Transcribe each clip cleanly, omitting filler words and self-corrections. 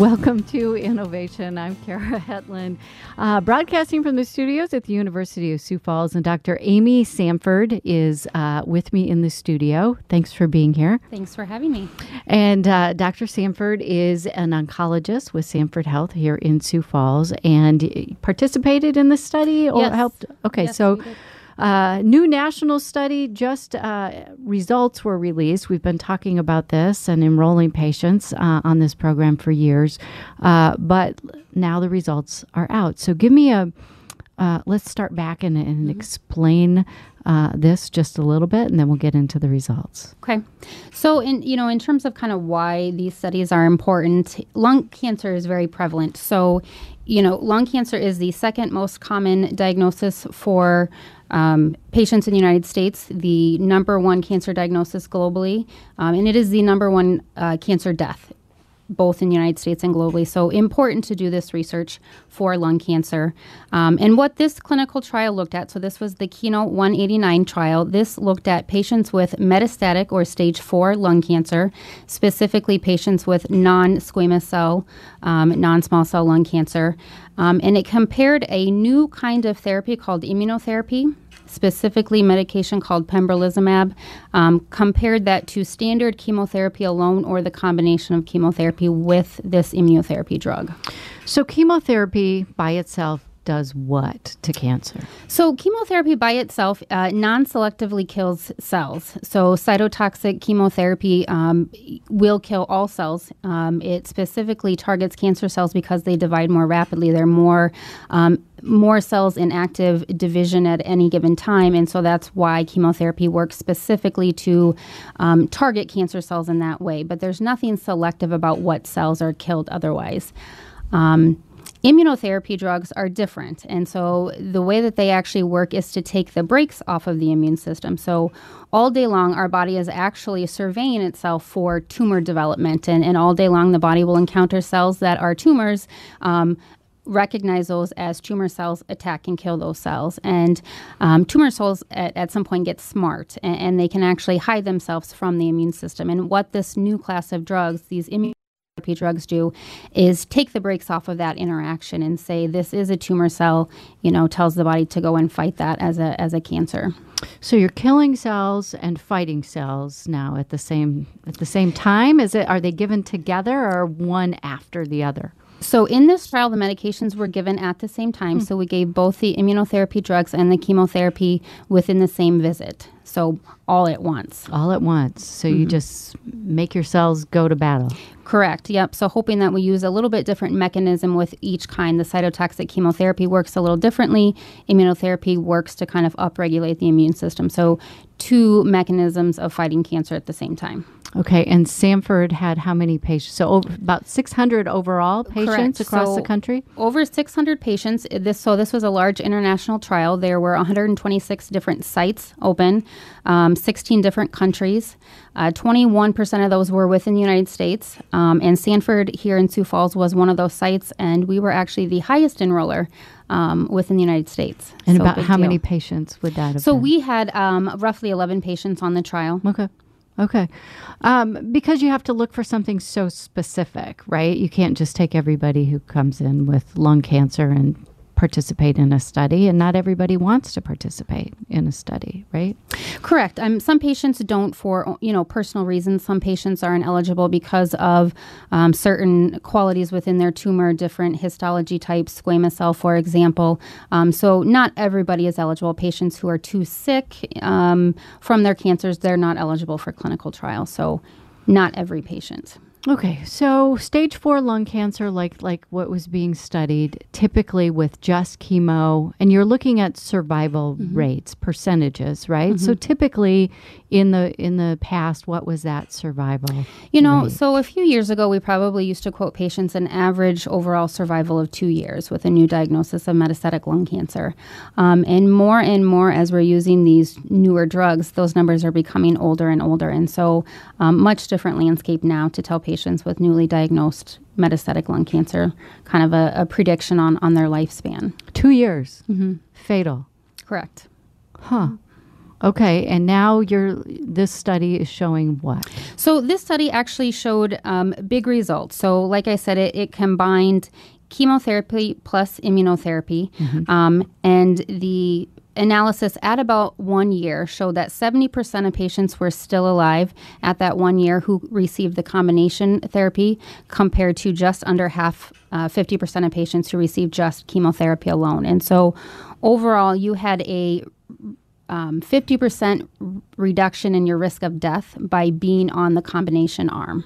Welcome to Innovation. I'm Kara Hetland, broadcasting from the studios at the University of Sioux Falls, and Dr. Amy Samford is with me in the studio. Thanks for being here. Thanks for having me. And Dr. Samford is an oncologist with Samford Health here in Sioux Falls, and participated in the study or helped? Okay, yes, so new national study, just results were released. We've been talking about this and enrolling patients on this program for years, but now the results are out. So give me let's start back and explain this just a little bit, and then we'll get into the results. Okay. So in terms of kind of why these studies are important, lung cancer is very prevalent. So, lung cancer is the second most common diagnosis for patients in the United States, the number one cancer diagnosis globally, and it is the number one cancer death, both in the United States and globally. So important to do this research for lung cancer. And what this clinical trial looked at, so this was the Keynote 189 trial. This looked at patients with metastatic or stage 4 lung cancer, specifically patients with non-squamous cell, non-small cell lung cancer. And it compared a new kind of therapy called immunotherapy, specifically medication called pembrolizumab, compared that to standard chemotherapy alone or the combination of chemotherapy with this immunotherapy drug. So chemotherapy by itself does what to cancer? So chemotherapy by itself non-selectively kills cells. So cytotoxic chemotherapy will kill all cells. It specifically targets cancer cells because they divide more rapidly. There are more cells in active division at any given time, and so that's why chemotherapy works specifically to target cancer cells in that way. But there's nothing selective about what cells are killed otherwise. Immunotherapy drugs are different, and so the way that they actually work is to take the brakes off of the immune system. So all day long, our body is actually surveying itself for tumor development, and all day long, the body will encounter cells that are tumors, recognize those as tumor cells, attack and kill those cells. And tumor cells at some point get smart, and they can actually hide themselves from the immune system. And what this new class of drugs, these immunotherapy drugs do is take the brakes off of that interaction and say this is a tumor cell, tells the body to go and fight that as a cancer. So you're killing cells and fighting cells now at the same time? Are they given together or one after the other? So in this trial, the medications were given at the same time. So we gave both the immunotherapy drugs and the chemotherapy within the same visit. So all at once. All at once. So you just make your cells go to battle. Correct. Yep. So hoping that we use a little bit different mechanism with each kind. The cytotoxic chemotherapy works a little differently. Immunotherapy works to kind of upregulate the immune system. So two mechanisms of fighting cancer at the same time. Okay, and Samford had how many patients? So about 600 overall patients across the country? Over 600 patients. This was a large international trial. There were 126 different sites open, 16 different countries. 21% of those were within the United States. And Samford here in Sioux Falls was one of those sites, and we were actually the highest enroller within the United States. And about how many patients would that have been? We had roughly 11 patients on the trial. Okay. Because you have to look for something so specific, right? You can't just take everybody who comes in with lung cancer and participate in a study, and not everybody wants to participate in a study, right? Correct. Some patients don't for personal reasons. Some patients are ineligible because of certain qualities within their tumor, different histology types, squamous cell, for example. So not everybody is eligible. Patients who are too sick from their cancers, they're not eligible for clinical trials. So not every patient. Okay, so stage 4 lung cancer, like what was being studied, typically with just chemo, and you're looking at survival rates, percentages, right? So typically in the past, what was that survival rate? So a few years ago, we probably used to quote patients an average overall survival of 2 years with a new diagnosis of metastatic lung cancer. And more as we're using these newer drugs, those numbers are becoming older and older. And so much different landscape now to tell patients with newly diagnosed metastatic lung cancer, kind of a prediction on their lifespan. 2 years. Fatal. Correct. Huh. Okay, and now this study is showing what? So this study actually showed big results. So like I said, it combined chemotherapy plus immunotherapy, and the analysis at about 1 year showed that 70% of patients were still alive at that 1 year who received the combination therapy, compared to just under half, 50% of patients who received just chemotherapy alone. And so overall, you had a 50% reduction in your risk of death by being on the combination arm.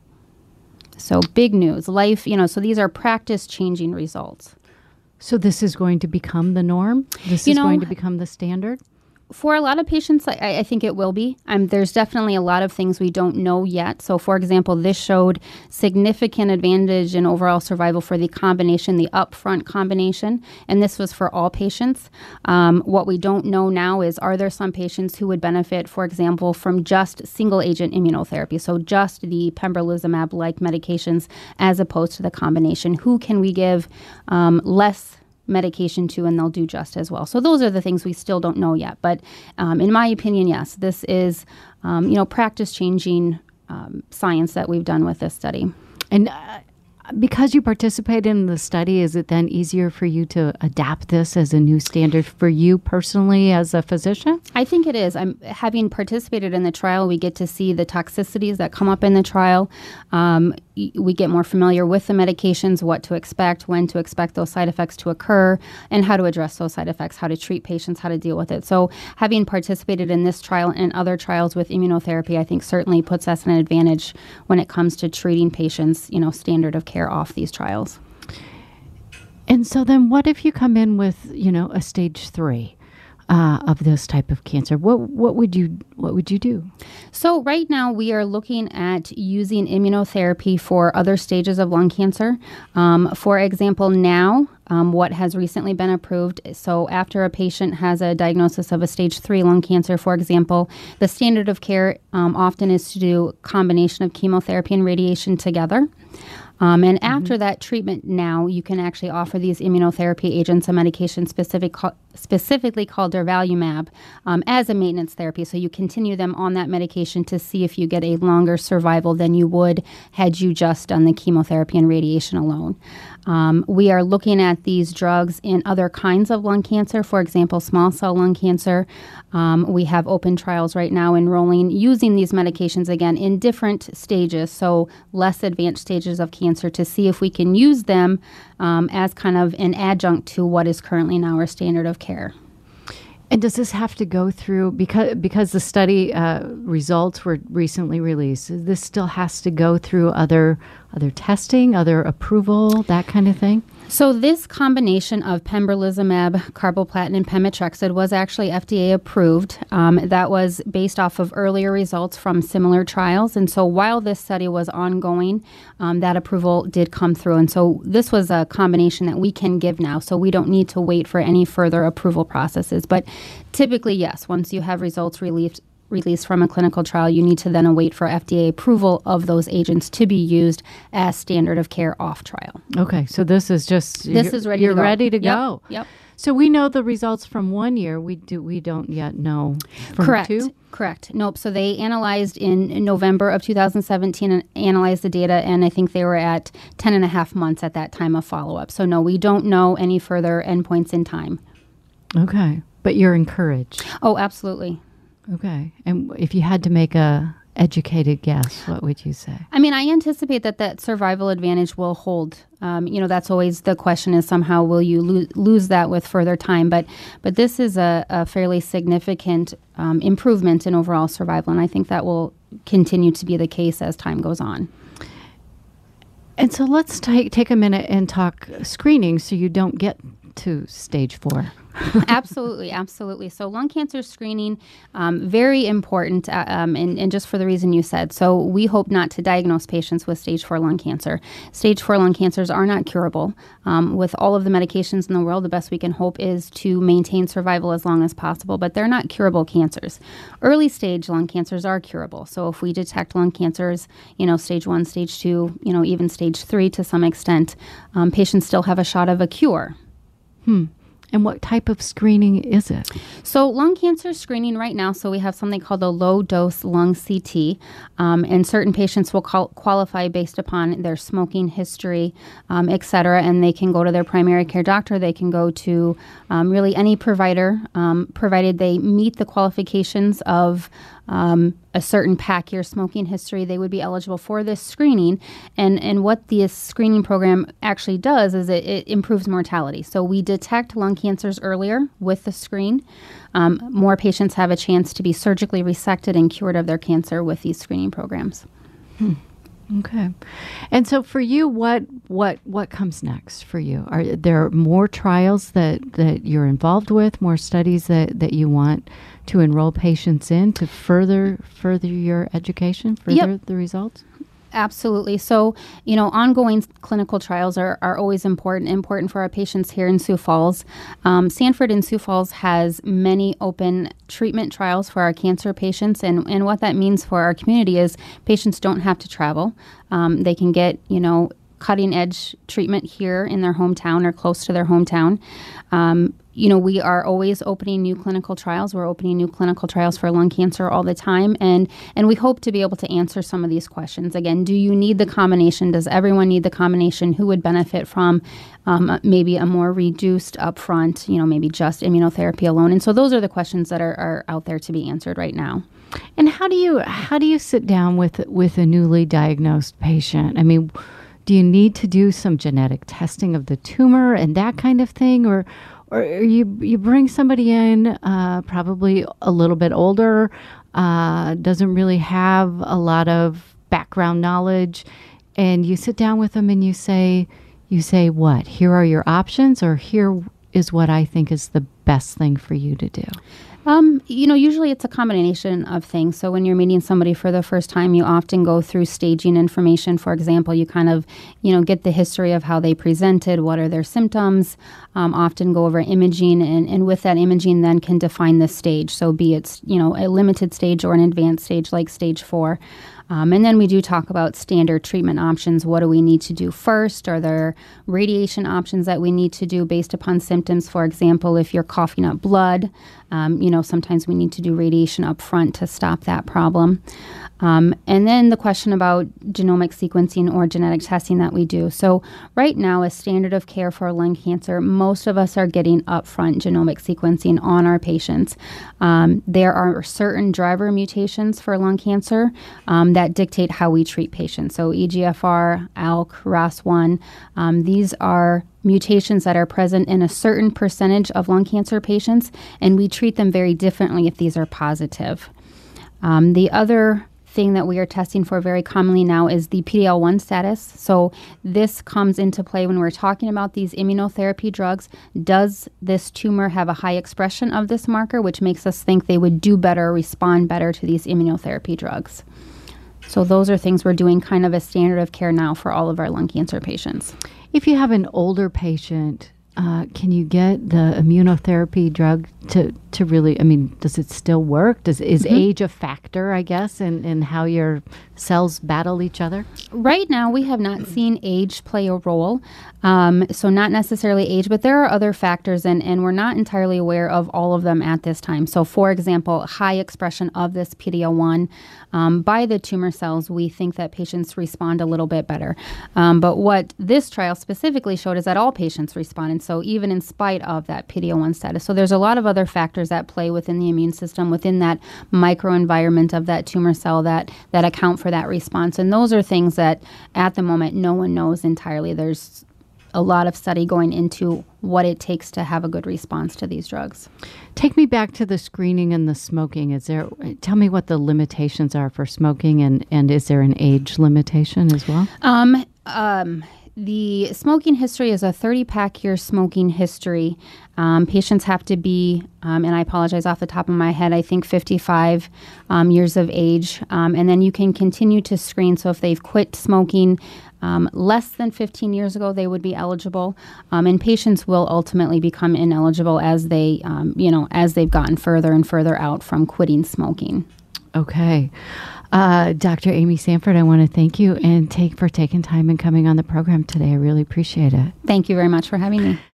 So big news. So these are practice-changing results. So this is going to become the norm? This is going to become the standard? For a lot of patients, I think it will be. There's definitely a lot of things we don't know yet. So, for example, this showed significant advantage in overall survival for the combination, the upfront combination, and this was for all patients. What we don't know now is, are there some patients who would benefit, for example, from just single-agent immunotherapy, so just the pembrolizumab-like medications as opposed to the combination? Who can we give less medication to, and they'll do just as well. So those are the things we still don't know yet. But in my opinion, yes, this is, practice-changing science that we've done with this study. And because you participated in the study, is it then easier for you to adapt this as a new standard for you personally as a physician? I think it is. Having participated in the trial, we get to see the toxicities that come up in the trial. We get more familiar with the medications, what to expect, when to expect those side effects to occur, and how to address those side effects, how to treat patients, how to deal with it. So having participated in this trial and other trials with immunotherapy, I think certainly puts us in an advantage when it comes to treating patients, standard of care off these trials. And so then what if you come in with, a stage 3? Of this type of cancer, what would you do? So right now we are looking at using immunotherapy for other stages of lung cancer. For example, now what has recently been approved, so after a patient has a diagnosis of a stage 3 lung cancer, for example, the standard of care often is to do a combination of chemotherapy and radiation together. And after that treatment, now you can actually offer these immunotherapy agents, a medication specifically called durvalumab, as a maintenance therapy. So you continue them on that medication to see if you get a longer survival than you would had you just done the chemotherapy and radiation alone. We are looking at these drugs in other kinds of lung cancer, for example, small cell lung cancer. We have open trials right now enrolling using these medications again in different stages, so less advanced stages of cancer, to see if we can use them as kind of an adjunct to what is currently now our standard of care. And does this have to go through, because the study results were recently released, this still has to go through other testing, other approval, that kind of thing? So this combination of pembrolizumab, carboplatin, and pemetrexed was actually FDA approved. That was based off of earlier results from similar trials. And so while this study was ongoing, that approval did come through. And so this was a combination that we can give now. So we don't need to wait for any further approval processes. But typically, yes, once you have results released from a clinical trial, you need to then await for FDA approval of those agents to be used as standard of care off trial. Okay, so this is just ready. You're ready to go. Yep. So we know the results from 1 year. We don't yet know from Correct. 2? Correct. Nope. So they analyzed in November of 2017 and analyzed the data, and I think they were at 10 and a half months at that time of follow-up. So no, we don't know any further endpoints in time. Okay, but you're encouraged. Oh, absolutely. Okay. And if you had to make a educated guess, what would you say? I mean, I anticipate that survival advantage will hold. That's always the question, is somehow will you lose that with further time? But this is a fairly significant improvement in overall survival, and I think that will continue to be the case as time goes on. And so let's take a minute and talk screening so you don't get to stage 4. Absolutely. So lung cancer screening, very important, and just for the reason you said. So we hope not to diagnose patients with stage 4 lung cancer. Stage 4 lung cancers are not curable. With all of the medications in the world, the best we can hope is to maintain survival as long as possible, but they're not curable cancers. Early stage lung cancers are curable. So if we detect lung cancers, stage 1, stage 2, even stage 3 to some extent, patients still have a shot of a cure. And what type of screening is it? So lung cancer screening right now, so we have something called a low-dose lung CT, and certain patients will qualify based upon their smoking history, et cetera, and they can go to their primary care doctor. They can go to really any provider, provided they meet the qualifications of a certain pack year smoking history, they would be eligible for this screening. And what this screening program actually does is it improves mortality. So we detect lung cancers earlier with the screen. More patients have a chance to be surgically resected and cured of their cancer with these screening programs. Okay. And so for you, what comes next for you? Are there more trials that you're involved with, more studies that you want to enroll patients in to further your education, further the results? Absolutely. So, ongoing clinical trials are always important for our patients here in Sioux Falls. Sanford in Sioux Falls has many open treatment trials for our cancer patients. And what that means for our community is patients don't have to travel. They can get, cutting edge treatment here in their hometown or close to their hometown. We are always opening new clinical trials. We're opening new clinical trials for lung cancer all the time. And we hope to be able to answer some of these questions. Again, do you need the combination? Does everyone need the combination? Who would benefit from maybe a more reduced upfront, maybe just immunotherapy alone? And so those are the questions that are out there to be answered right now. And how do you sit down with a newly diagnosed patient? I mean, do you need to do some genetic testing of the tumor and that kind of thing? Or you bring somebody in, probably a little bit older, doesn't really have a lot of background knowledge, and you sit down with them and you say what? Here are your options, or here is what I think is the best thing for you to do? Usually it's a combination of things. So when you're meeting somebody for the first time, you often go through staging information. For example, you kind of, get the history of how they presented, what are their symptoms, often go over imaging, and with that imaging then can define the stage. So be it, a limited stage or an advanced stage like stage 4. And then we do talk about standard treatment options. What do we need to do first? Are there radiation options that we need to do based upon symptoms? For example, if you're coughing up blood, sometimes we need to do radiation up front to stop that problem. And then the question about genomic sequencing or genetic testing that we do. So right now, a standard of care for lung cancer, most of us are getting upfront genomic sequencing on our patients. There are certain driver mutations for lung cancer that dictate how we treat patients. So EGFR, ALK, ROS1, these are mutations that are present in a certain percentage of lung cancer patients, and we treat them very differently if these are positive. The other thing that we are testing for very commonly now is the PD-L1 status. So this comes into play when we're talking about these immunotherapy drugs. Does this tumor have a high expression of this marker, which makes us think they would do better, respond better to these immunotherapy drugs? So those are things we're doing kind of a standard of care now for all of our lung cancer patients. If you have an older patient, can you get the immunotherapy drug to really, does it still work? Is age a factor, I guess, in how your cells battle each other? Right now, we have not seen age play a role. So not necessarily age, but there are other factors, and we're not entirely aware of all of them at this time. So for example, high expression of this PD-L1 by the tumor cells, we think that patients respond a little bit better. But what this trial specifically showed is that all patients responded, so even in spite of that PD-L1 status. So there's a lot of other factors at play within the immune system, within that microenvironment of that tumor cell that account for that response. And those are things that at the moment no one knows entirely. There's a lot of study going into what it takes to have a good response to these drugs. Take me back to the screening and the smoking. Tell me what the limitations are for smoking, and is there an age limitation as well? The smoking history is a 30-pack year smoking history. Patients have to be, and I apologize off the top of my head, I think 55 years of age. And then you can continue to screen. So if they've quit smoking less than 15 years ago, they would be eligible. And patients will ultimately become ineligible as they, as they've gotten further and further out from quitting smoking. Okay. Dr. Amy Sanford, I want to thank you for taking time and coming on the program today. I really appreciate it. Thank you very much for having me.